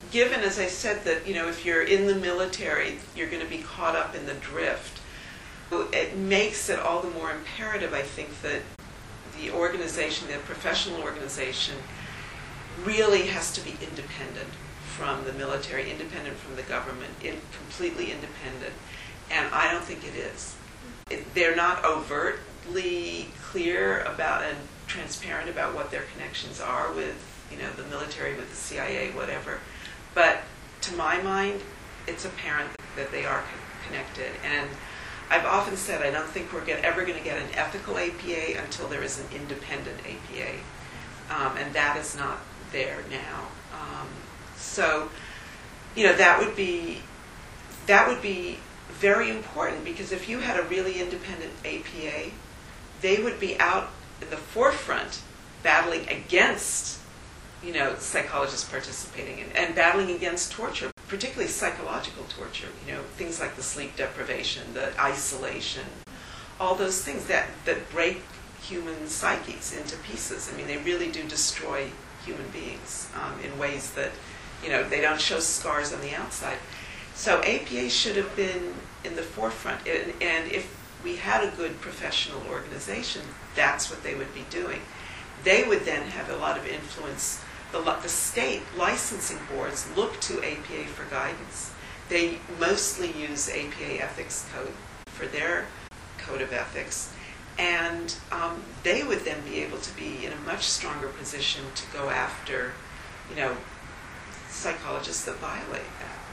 given, as I said, that, if you're in the military, you're going to be caught up in the drift, it makes it all the more imperative, I think, that the organization, the professional organization, really has to be independent from the military, independent from the government, completely independent. And I don't think it is. They're not overtly clear about and transparent about what their connections are with, the military, with the CIA, whatever. But to my mind, it's apparent that they are connected. And I've often said I don't think we're ever going to get an ethical APA until there is an independent APA. And that is not there now. So, that would be very important, because if you had a really independent APA, they would be out in the forefront battling against, psychologists participating and battling against torture, particularly psychological torture, things like the sleep deprivation, the isolation, all those things that break human psyches into pieces. I mean, they really do destroy human beings in ways that, they don't show scars on the outside. So APA should have been in the forefront. And if we had a good professional organization, that's what they would be doing. They would then have a lot of influence. The state licensing boards look to APA for guidance. They mostly use APA ethics code for their code of ethics. And they would then be able to be in a much stronger position to go after, psychologists that violate that.